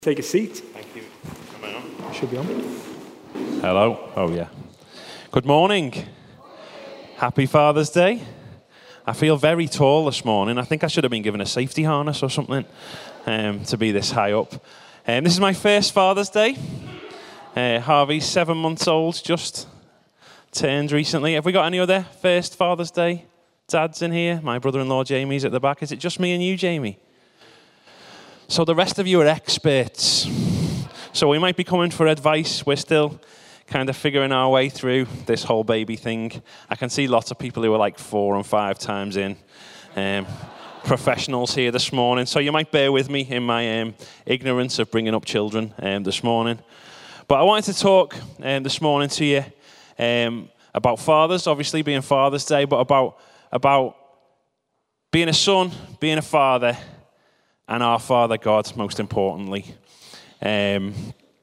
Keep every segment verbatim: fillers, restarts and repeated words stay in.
Take a seat. Thank you. Am I on? Should be on. Hello. Oh, yeah. Good morning. Happy Father's Day. I feel very tall this morning. I think I should have been given a safety harness or something um, to be this high up. Um, this is my first Father's Day. Uh, Harvey's seven months old, just turned recently. Have we got any other first Father's Day dads in here? My brother-in-law Jamie's at the back. Is it just me and you, Jamie? So the rest of you are experts. So we might be coming for advice. We're still kind of figuring our way through this whole baby thing. I can see lots of people who are like four and five times in. Um, professionals here this morning. So you might bear with me in my um, ignorance of bringing up children um, this morning. But I wanted to talk um, this morning to you um, about fathers, obviously being Father's Day, but about, about being a son, being a father, and our Father God, most importantly. Um,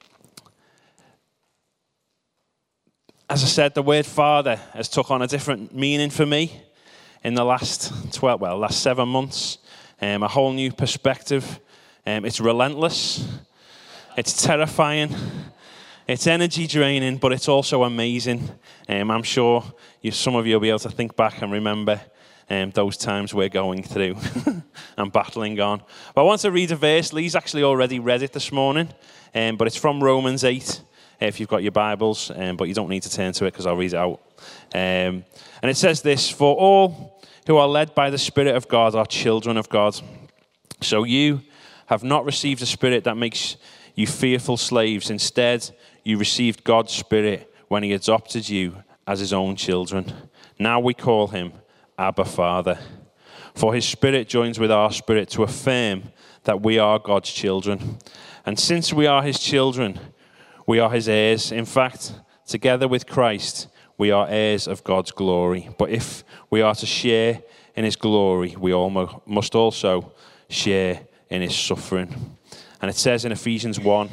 as I said, the word father has took on a different meaning for me in the last twelve, well, last seven months. Um, a whole new perspective. Um, it's relentless. It's terrifying. It's energy draining, but it's also amazing. Um, I'm sure you, some of you will be able to think back and remember Um, those times we're going through and battling on. But I want to read a verse. Lee's actually already read it this morning, um, but it's from Romans eight, if you've got your Bibles, um, but you don't need to turn to it because I'll read it out. Um, and it says this, "For all who are led by the Spirit of God are children of God. So you have not received a spirit that makes you fearful slaves. Instead, you received God's Spirit when he adopted you as his own children. Now we call him Abba, Father. For his Spirit joins with our spirit to affirm that we are God's children. And since we are his children, we are his heirs. In fact, together with Christ, we are heirs of God's glory. But if we are to share in his glory, we all must also share in his suffering." And it says in Ephesians one,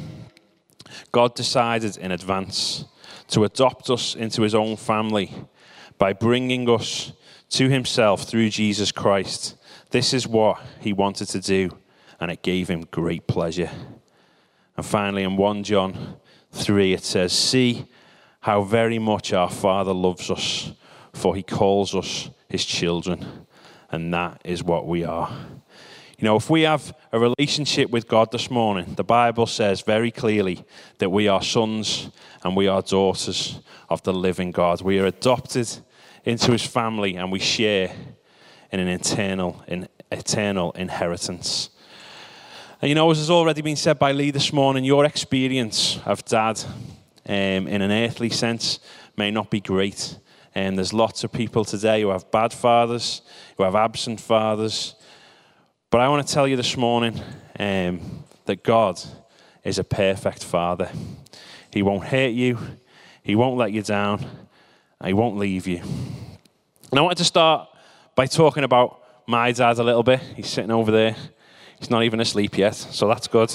God decided in advance to adopt us into his own family by bringing us to himself through Jesus Christ. This is what he wanted to do, and it gave him great pleasure. And finally, in First John three, it says, "See how very much our Father loves us, for he calls us his children." And that is what we are. You know, if we have a relationship with God this morning, the Bible says very clearly that we are sons and we are daughters of the living God. We are adopted into his family, and we share in an eternal, in eternal inheritance. And you know, as has already been said by Lee this morning, your experience of dad um, in an earthly sense may not be great. And um, there's lots of people today who have bad fathers, who have absent fathers. But I want to tell you this morning um, that God is a perfect father. He won't hurt you. He won't let you down. He won't leave you. And I wanted to start by talking about my dad a little bit. He's sitting over there. He's not even asleep yet, so that's good.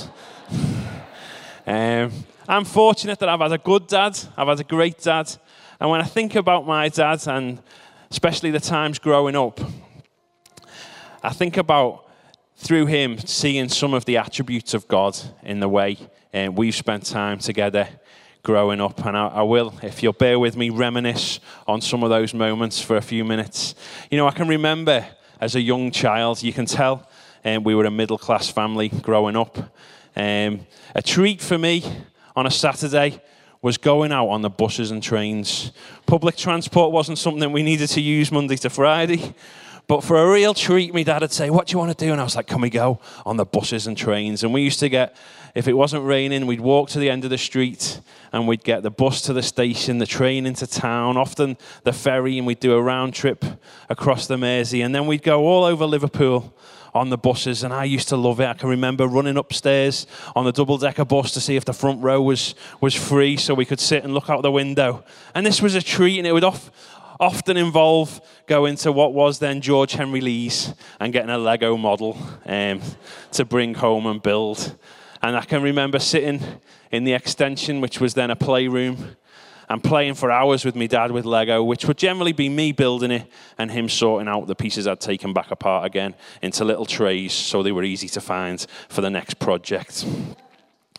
um, I'm fortunate that I've had a good dad. I've had a great dad. And when I think about my dad, and especially the times growing up, I think about, through him, seeing some of the attributes of God in the way um, we've spent time together growing up. And I, I will, if you'll bear with me, reminisce on some of those moments for a few minutes. You know, I can remember as a young child, you can tell um, we were a middle-class family growing up. Um, a treat for me on a Saturday was going out on the buses and trains. Public transport wasn't something we needed to use Monday to Friday. But for a real treat, my dad would say, "What do you want to do?" And I was like, "Can we go on the buses and trains?" And we used to get, if it wasn't raining, we'd walk to the end of the street and we'd get the bus to the station, the train into town, often the ferry, and we'd do a round trip across the Mersey. And then we'd go all over Liverpool on the buses, and I used to love it. I can remember running upstairs on the double-decker bus to see if the front row was, was free so we could sit and look out the window. And this was a treat, and it would off, often involve going to what was then George Henry Lee's and getting a Lego model um, to bring home and build. And I can remember sitting in the extension, which was then a playroom, and playing for hours with my dad with Lego, which would generally be me building it and him sorting out the pieces I'd taken back apart again into little trays so they were easy to find for the next project.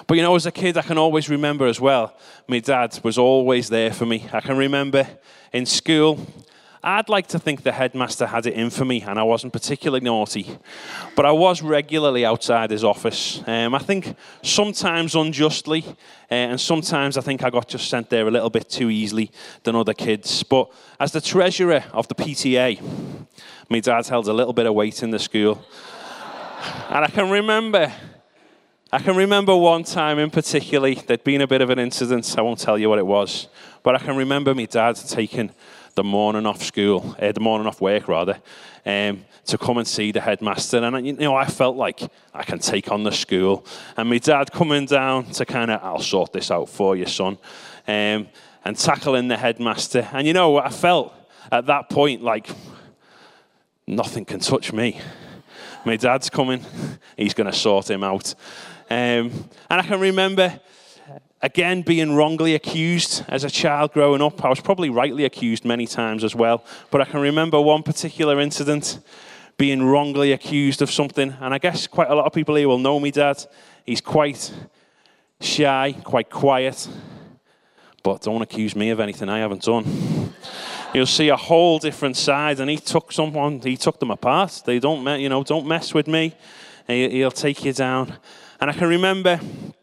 But you know, as a kid, I can always remember as well, my dad was always there for me. I can remember in school, I'd like to think the headmaster had it in for me and I wasn't particularly naughty. But I was regularly outside his office. Um, I think sometimes unjustly, uh, and sometimes I think I got just sent there a little bit too easily than other kids. But as the treasurer of the P T A, my dad held a little bit of weight in the school. And I can remember... I can remember one time in particular, there'd been a bit of an incident. I won't tell you what it was. But I can remember my dad taking the morning off school, uh, the morning off work rather, um, to come and see the headmaster. And, you know, I felt like I can take on the school. And my dad coming down to kind of, I'll sort this out for you, son, um, and tackling the headmaster. And, you know, I felt at that point like nothing can touch me. My dad's coming. He's going to sort him out. Um, and I can remember, again, being wrongly accused as a child growing up. I was probably rightly accused many times as well. But I can remember one particular incident, being wrongly accused of something. And I guess quite a lot of people here will know me dad. He's quite shy, quite quiet. But don't accuse me of anything I haven't done. You'll see a whole different side. And he took someone, he took them apart. They don't, you know, don't mess with me. He'll take you down. And I can remember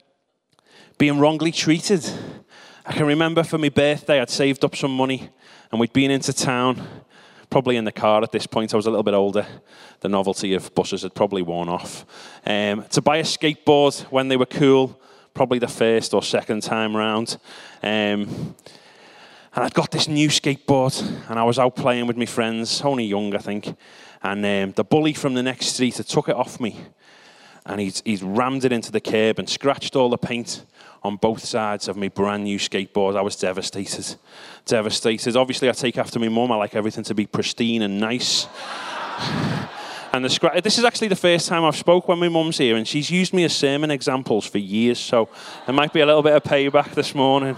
being wrongly treated. I can remember for my birthday, I'd saved up some money and we'd been into town, probably in the car at this point. I was a little bit older. The novelty of buses had probably worn off. Um, to buy a skateboard when they were cool, probably the first or second time round. Um, and I'd got this new skateboard and I was out playing with my friends, only young, I think. And um, the bully from the next street had took it off me. And he's, he's rammed it into the curb and scratched all the paint on both sides of my brand new skateboard. I was devastated. Devastated. Obviously, I take after my mum. I like everything to be pristine and nice. And the scratch. This is actually the first time I've spoke when my mum's here, and she's used me as sermon examples for years, so there might be a little bit of payback this morning.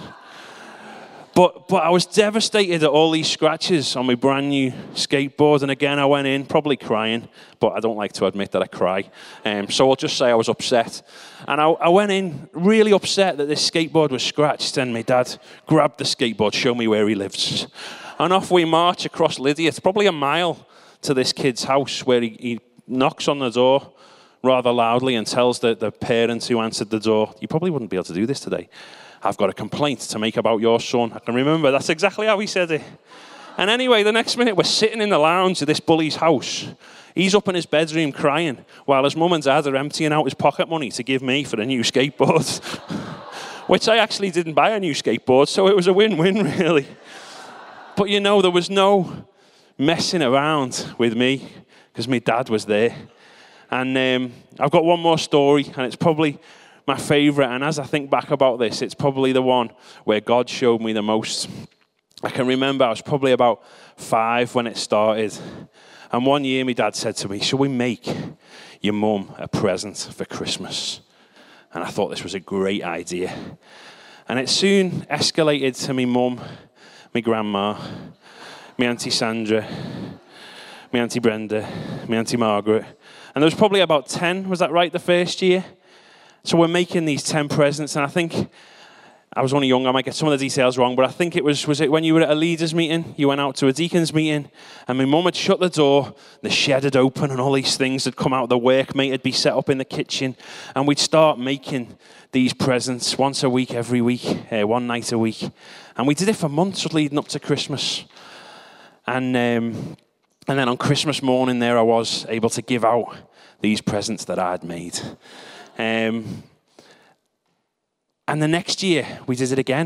But but I was devastated at all these scratches on my brand new skateboard. And again, I went in, probably crying, but I don't like to admit that I cry. Um, so I'll just say I was upset. And I, I went in really upset that this skateboard was scratched. And my dad grabbed the skateboard, showed me where he lives. And off we march across Lydia. It's probably a mile to this kid's house where he, he knocks on the door rather loudly and tells the, the parents who answered the door, you probably wouldn't be able to do this today. I've got a complaint to make about your son. I can remember, that's exactly how he said it. And anyway, the next minute, we're sitting in the lounge of this bully's house. He's up in his bedroom crying, while his mum and dad are emptying out his pocket money to give me for a new skateboard. Which I actually didn't buy a new skateboard, so it was a win-win, really. But you know, there was no messing around with me, because my dad was there. And um, I've got one more story, and it's probably my favourite, and as I think back about this, it's probably the one where God showed me the most. I can remember I was probably about five when it started, and one year my dad said to me, shall we make your mum a present for Christmas? And I thought this was a great idea. And it soon escalated to my mum, my grandma, my Auntie Sandra, my Auntie Brenda, my Auntie Margaret, and there was probably about ten, was that right, the first year? So we're making these ten presents, and I think, I was only young, I might get some of the details wrong, but I think it was, was it when you were at a leaders meeting, you went out to a deacons meeting, and my mum had shut the door, the shed had opened, and all these things had come out, the workmate had been set up in the kitchen, and we'd start making these presents once a week, every week, uh, one night a week. And we did it for months leading up to Christmas. And, um, and then on Christmas morning there I was able to give out these presents that I'd made. Um, and the next year we did it again.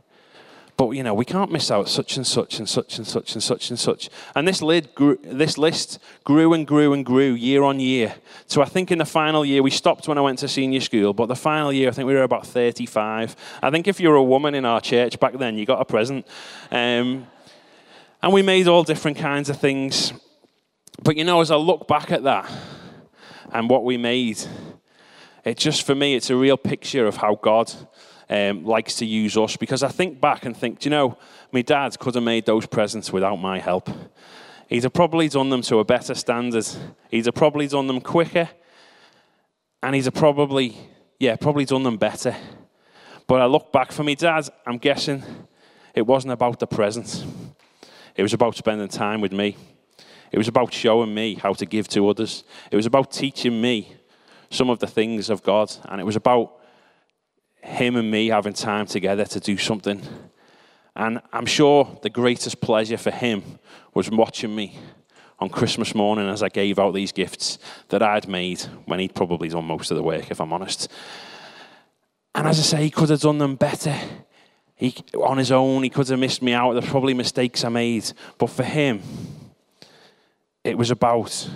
But, you know, we can't miss out such and such and such and such and such and such. And this, lid grew, this list grew and grew and grew year on year. So I think in the final year, we stopped when I went to senior school, but the final year, I think we were about thirty-five. I think if you were a woman in our church back then, you got a present. Um, and we made all different kinds of things. But, you know, as I look back at that and what we made, it just, for me, it's a real picture of how God um, likes to use us. Because I think back and think, do you know, my dad could have made those presents without my help. He'd have probably done them to a better standard. He'd have probably done them quicker. And he'd have probably yeah, probably done them better. But I look back for me dad, I'm guessing it wasn't about the present. It was about spending time with me. It was about showing me how to give to others. It was about teaching me some of the things of God. And it was about him and me having time together to do something. And I'm sure the greatest pleasure for him was watching me on Christmas morning as I gave out these gifts that I'd made when he'd probably done most of the work, if I'm honest. And as I say, he could have done them better. He, on his own, he could have missed me out. There's probably mistakes I made. But for him, it was about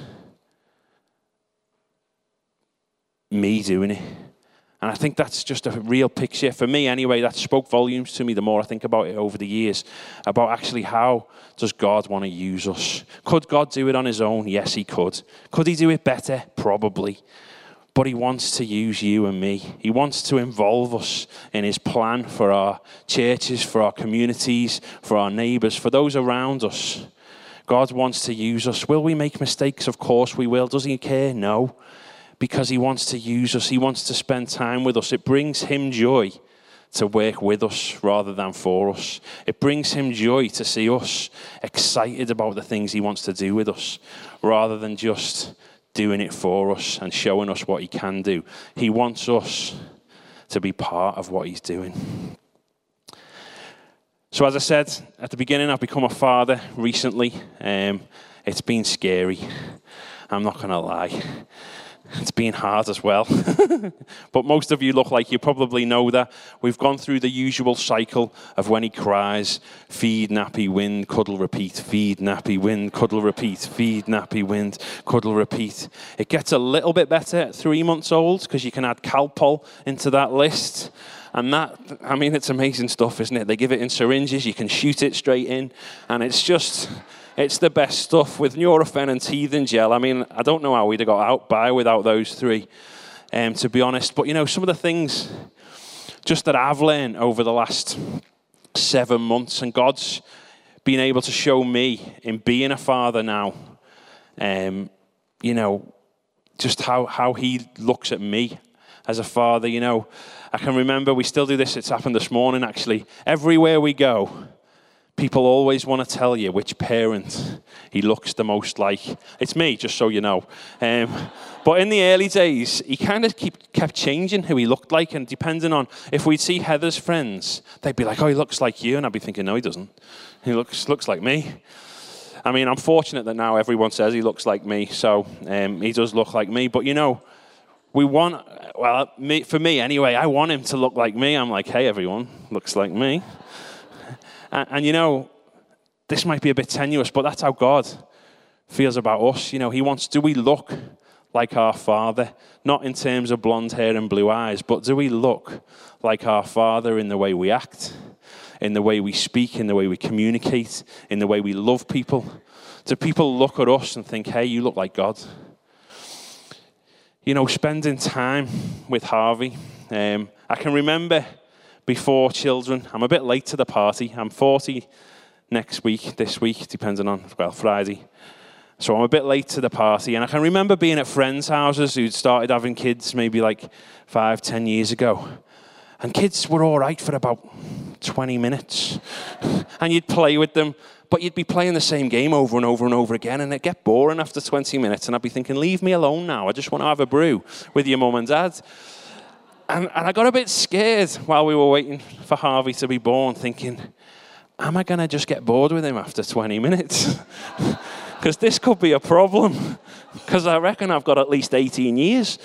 me doing it. And I think that's just a real picture, for me anyway, that spoke volumes to me the more I think about it over the years, about actually how does God want to use us. Could God do it on his own? Yes, he could. Could he do it better? Probably. But he wants to use you and me. He wants to involve us in his plan for our churches, for our communities, for our neighbours, for those around us. God wants to use us. Will we make mistakes? Of course we will. Does he care? No. Because he wants to use us. He wants to spend time with us. It brings him joy to work with us rather than for us. It brings him joy to see us excited about the things he wants to do with us rather than just doing it for us and showing us what he can do. He wants us to be part of what he's doing. So as I said at the beginning, I've become a father recently. Um, it's been scary. I'm not going to lie. It's been hard as well. But most of you look like you probably know that. We've gone through the usual cycle of when he cries, feed, nappy, wind, cuddle, repeat, feed, nappy, wind, cuddle, repeat, feed, nappy, wind, cuddle, repeat. It gets a little bit better at three months old because you can add Calpol into that list. And that, I mean, it's amazing stuff, isn't it? They give it in syringes, you can shoot it straight in, and it's just... It's the best stuff with Nurofen and teething gel. I mean, I don't know how we'd have got out by without those three, um, to be honest. But, you know, some of the things just that I've learned over the last seven months, and God's been able to show me in being a father now, um, you know, just how, how he looks at me as a father. You know, I can remember, we still do this, it's happened this morning actually. Everywhere we go, people always want to tell you which parent he looks the most like. It's me, just so you know. Um, but in the early days, he kind of keep, kept changing who he looked like, and depending on, if we'd see Heather's friends, they'd be like, oh, he looks like you, and I'd be thinking, no, he doesn't. He looks looks like me. I mean, I'm fortunate that now everyone says he looks like me, so um, he does look like me. But, you know, we want, well, me, for me anyway, I want him to look like me. I'm like, hey, everyone, looks like me. And, and, you know, this might be a bit tenuous, but that's how God feels about us. You know, he wants, do we look like our Father? Not in terms of blonde hair and blue eyes, but do we look like our Father in the way we act, in the way we speak, in the way we communicate, in the way we love people? Do people look at us and think, hey, you look like God? You know, spending time with Harvey. Um, I can remember before children, I'm a bit late to the party. I'm forty next week, this week, depending on, well, Friday. So I'm a bit late to the party. And I can remember being at friends' houses who'd started having kids maybe like five, ten years ago. And kids were all right for about twenty minutes. And you'd play with them, but you'd be playing the same game over and over and over again, and it'd get boring after twenty minutes. And I'd be thinking, leave me alone now. I just want to have a brew with your mum and dad. And, and I got a bit scared while we were waiting for Harvey to be born, thinking, am I going to just get bored with him after twenty minutes? Because this could be a problem. Because I reckon I've got at least eighteen years.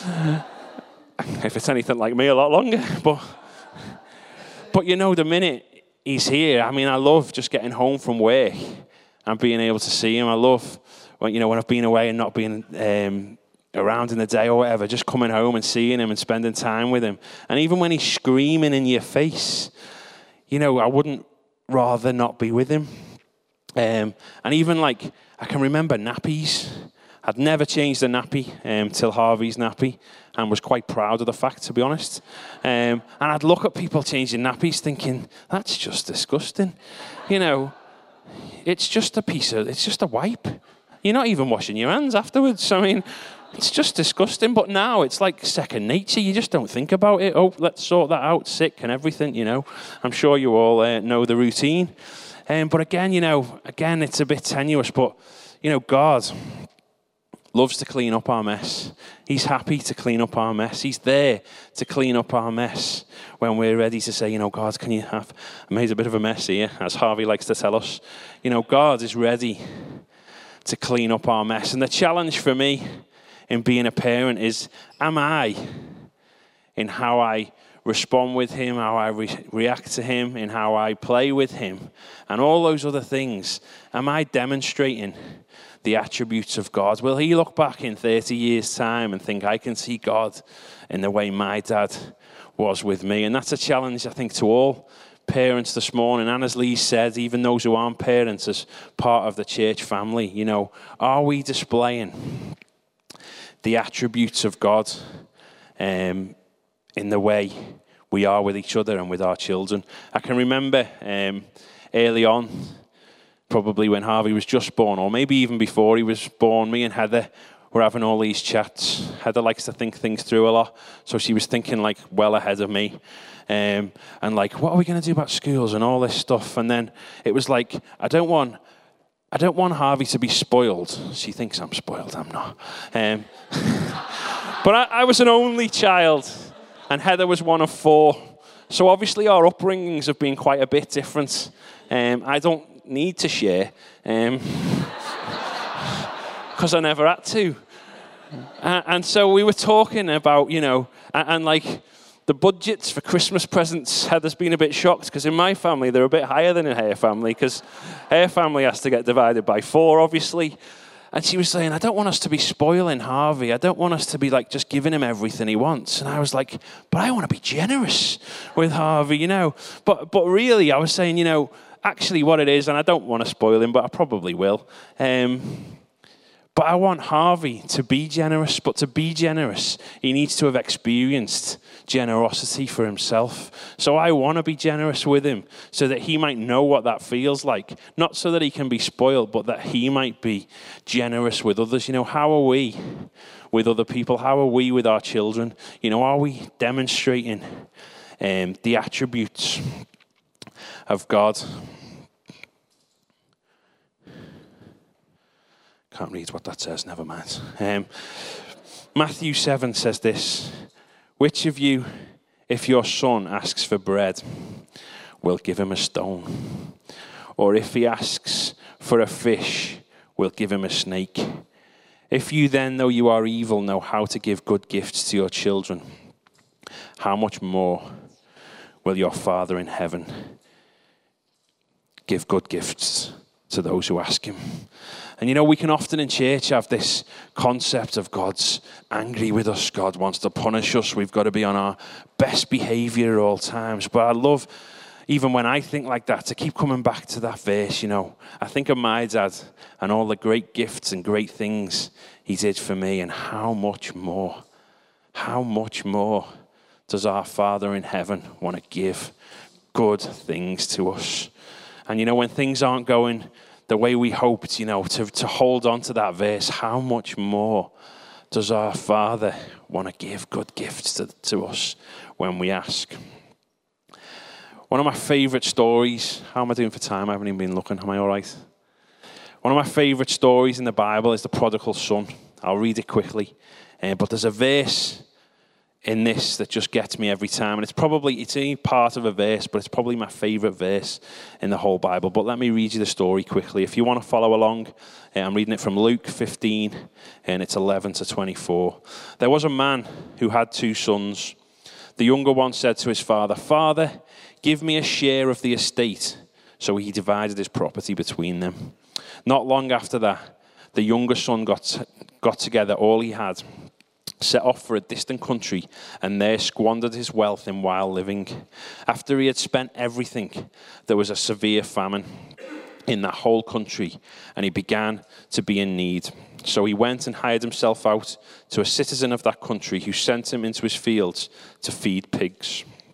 If it's anything like me, a lot longer. But, but you know, the minute he's here, I mean, I love just getting home from work and being able to see him. I love, when, you know, when I've been away and not being um, around in the day or whatever, just coming home and seeing him and spending time with him. And even when he's screaming in your face, you know, I wouldn't rather not be with him. Um, and even like, I can remember nappies. I'd never changed a nappy um, till Harvey's nappy, and was quite proud of the fact, to be honest. Um, and I'd look at people changing nappies thinking, that's just disgusting. You know, it's just a piece of, it's just a wipe. You're not even washing your hands afterwards. I mean, It's just disgusting. But now it's like second nature. You just don't think about it. Oh, let's sort that out, sick and everything, you know. I'm sure you all uh, know the routine. Um, but again, you know, again, it's a bit tenuous. But, you know, God loves to clean up our mess. He's happy to clean up our mess. He's there to clean up our mess when we're ready to say, you know, God, can you have, I made a bit of a mess here, as Harvey likes to tell us. You know, God is ready to clean up our mess. And the challenge for me in being a parent is, am I, in how I respond with him, how I re- react to him, in how I play with him, and all those other things, am I demonstrating the attributes of God? Will he look back in thirty years' time and think, I can see God in the way my dad was with me? And that's a challenge, I think, to all parents this morning. And as Lee said, even those who aren't parents as part of the church family, you know, are we displaying the attributes of God um, in the way we are with each other and with our children? I can remember um, early on, probably when Harvey was just born, or maybe even before he was born, me and Heather were having all these chats. Heather likes to think things through a lot, so she was thinking like well ahead of me. Um, and like, what are we going to do about schools and all this stuff? And then it was like, I don't want, I don't want Harvey to be spoiled. She thinks I'm spoiled, I'm not. Um, but I, I was an only child, and Heather was one of four. So obviously our upbringings have been quite a bit different. Um, I don't need to share, um, because I never had to. Uh, and so we were talking about, you know, and, and like the budgets for Christmas presents. Heather's been a bit shocked because in my family they're a bit higher than in her family, because her family has to get divided by four, obviously. And she was saying, I don't want us to be spoiling Harvey. I don't want us to be like just giving him everything he wants. And I was like, but I want to be generous with Harvey, you know. But but really, I was saying, you know, actually what it is, and I don't want to spoil him, but I probably will. Um, but I want Harvey to be generous, but to be generous, he needs to have experienced generosity for himself. So I want to be generous with him so that he might know what that feels like. Not so that he can be spoiled, but that he might be generous with others. You know, how are we with other people? How are we with our children? You know, are we demonstrating um, the attributes of God? Can't read what that says, never mind. Um, Matthew seven says this: which of you, if your son asks for bread, will give him a stone? Or if he asks for a fish, will give him a snake? If you then, though you are evil, know how to give good gifts to your children, how much more will your Father in heaven give good gifts to those who ask him? And you know, we can often in church have this concept of God's angry with us. God wants to punish us. We've got to be on our best behavior at all times. But I love, even when I think like that, to keep coming back to that verse, you know. I think of my dad and all the great gifts and great things he did for me, and how much more, how much more does our Father in heaven want to give good things to us? And you know, when things aren't going the way we hoped, you know, to, to hold on to that verse, how much more does our Father want to give good gifts to, to us when we ask? One of my favourite stories, how am I doing for time? I haven't even been looking, am I all right? One of my favourite stories in the Bible is the prodigal son. I'll read it quickly. Uh, but there's a verse in this that just gets me every time. And it's probably, it's only part of a verse, but it's probably my favourite verse in the whole Bible. But let me read you the story quickly. If you want to follow along, uh, I'm reading it from Luke fifteen, and it's eleven to twenty-four. There was a man who had two sons. The younger one said to his father, "Father, give me a share of the estate." So he divided his property between them. Not long after that, the younger son got, got together all he had, set off for a distant country, and there squandered his wealth in wild living. After he had spent everything, there was a severe famine in that whole country, and he began to be in need. So he went and hired himself out to a citizen of that country, who sent him into his fields to feed pigs.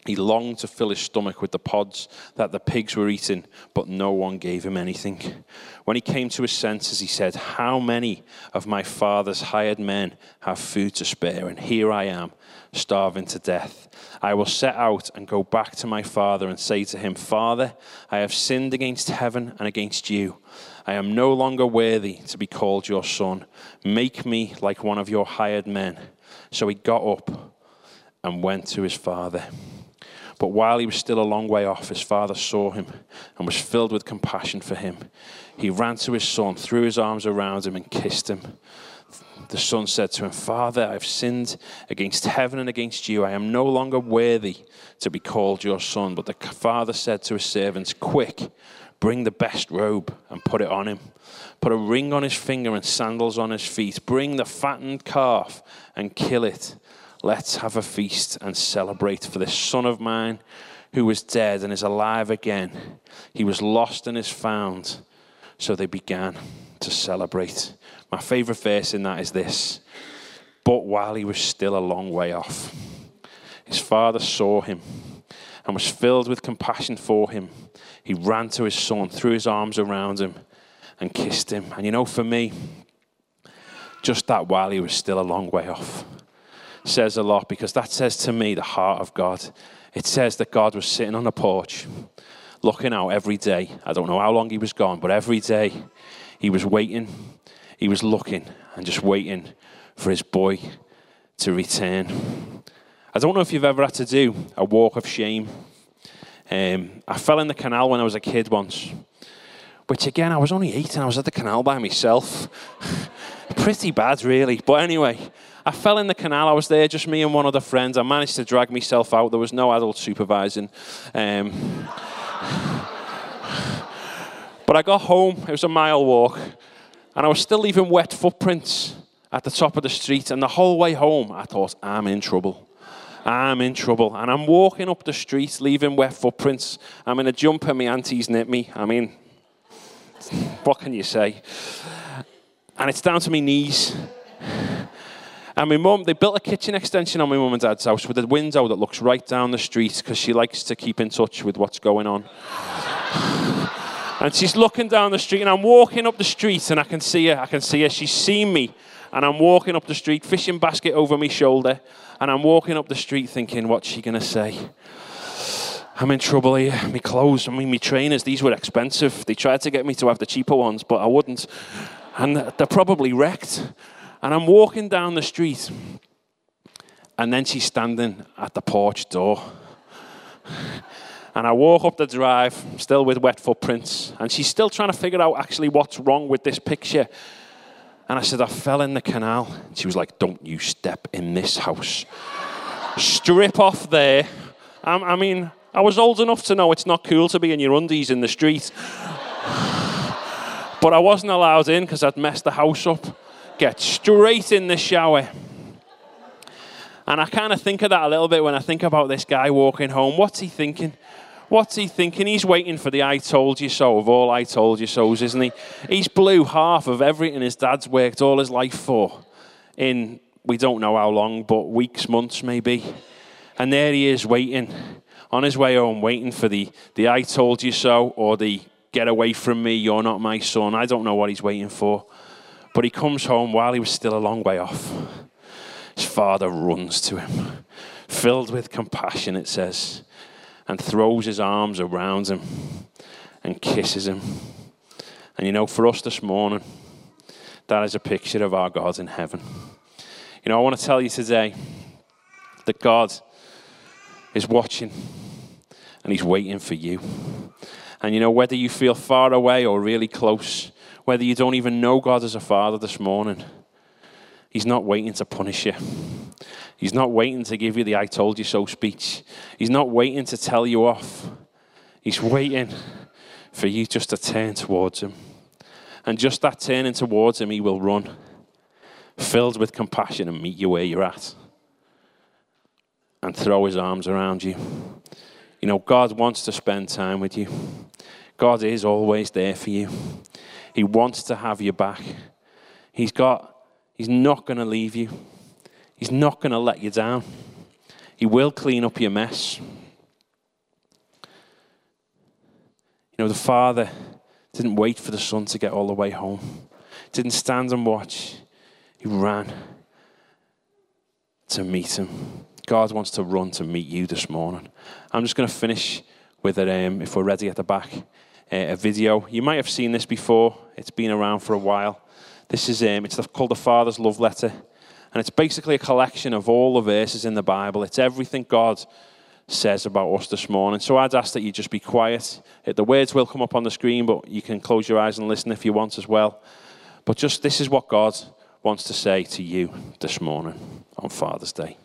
He longed to fill his stomach with the pods that the pigs were eating, but no one gave him anything. When he came to his senses, he said, "How many of my father's hired men have food to spare, and here I am, starving to death? I will set out and go back to my father and say to him, 'Father, I have sinned against heaven and against you. I am no longer worthy to be called your son. Make me like one of your hired men.' So he got up and went to his father. But while he was still a long way off, his father saw him and was filled with compassion for him. He ran to his son, threw his arms around him, and kissed him. The son said to him, 'Father, I have sinned against heaven and against you. I am no longer worthy to be called your son.' But the father said to his servants, 'Quick, bring the best robe and put it on him. Put a ring on his finger and sandals on his feet. Bring the fattened calf and kill it. Let's have a feast and celebrate. For this son of mine who was dead and is alive again. He was lost and is found.' So they began to celebrate." My favorite verse in that is this: "But while he was still a long way off, his father saw him and was filled with compassion for him. He ran to his son, threw his arms around him, and kissed him." And you know, for me, just that "while he was still a long way off" says a lot, because that says to me the heart of God. It says that God was sitting on a porch, looking out every day. I don't know how long he was gone, but every day he was waiting. He was looking and just waiting for his boy to return. I don't know if you've ever had to do a walk of shame. Um, I fell in the canal when I was a kid once, which again, I was only eight and I was at the canal by myself. Pretty bad, really. But anyway, I fell in the canal. I was there, just me and one other friend. I managed to drag myself out. There was no adult supervising. Um, but I got home. It was a mile walk. And I was still leaving wet footprints at the top of the street. And the whole way home, I thought, I'm in trouble. I'm in trouble. And I'm walking up the street, leaving wet footprints. I'm in a jumper, my auntie's knit me. I mean, what can you say? And it's down to my knees. And my mum, they built a kitchen extension on my mum and dad's house with a window that looks right down the street because she likes to keep in touch with what's going on. And she's looking down the street, and I'm walking up the street, and I can see her. I can see her. She's seen me, and I'm walking up the street, fishing basket over my shoulder, and I'm walking up the street thinking, what's she going to say? I'm in trouble here. My clothes, I mean, my trainers, these were expensive. They tried to get me to have the cheaper ones, but I wouldn't. And they're probably wrecked. And I'm walking down the street, and then she's standing at the porch door. And I walk up the drive, still with wet footprints, and she's still trying to figure out actually what's wrong with this picture. And I said, I fell in the canal. And she was like, don't you step in this house. Strip off there. I, I mean, I was old enough to know it's not cool to be in your undies in the street. But I wasn't allowed in because I'd messed the house up. Get straight in the shower. And I kind of think of that a little bit when I think about this guy walking home. What's he thinking? What's he thinking? He's waiting for the I told you so of all I told you so's, isn't he? He's blew half of everything his dad's worked all his life for in, we don't know how long, but weeks, months maybe. And there he is waiting, on his way home, waiting for the, the I told you so or the get away from me, you're not my son. I don't know what he's waiting for. But he comes home while he was still a long way off. His father runs to him, filled with compassion, it says, and throws his arms around him and kisses him. And you know, for us this morning, that is a picture of our God in heaven. You know, I want to tell you today that God is watching and he's waiting for you. And you know, whether you feel far away or really close, whether you don't even know God as a father this morning, he's not waiting to punish you. He's not waiting to give you the I told you so speech. He's not waiting to tell you off. He's waiting for you just to turn towards him. And just that turning towards him, he will run, filled with compassion, and meet you where you're at. And throw his arms around you. You know, God wants to spend time with you. God is always there for you. He wants to have you back. He's got, he's not going to leave you. He's not going to let you down. He will clean up your mess. You know, the Father didn't wait for the Son to get all the way home. Didn't stand and watch. He ran to meet him. God wants to run to meet you this morning. I'm just going to finish with it, um, if we're ready at the back, uh, a video. You might have seen this before. It's been around for a while. This is um, it's called The Father's Love Letter. And it's basically a collection of all the verses in the Bible. It's everything God says about us this morning. So I'd ask that you just be quiet. The words will come up on the screen, but you can close your eyes and listen if you want as well. But just this is what God wants to say to you this morning on Father's Day.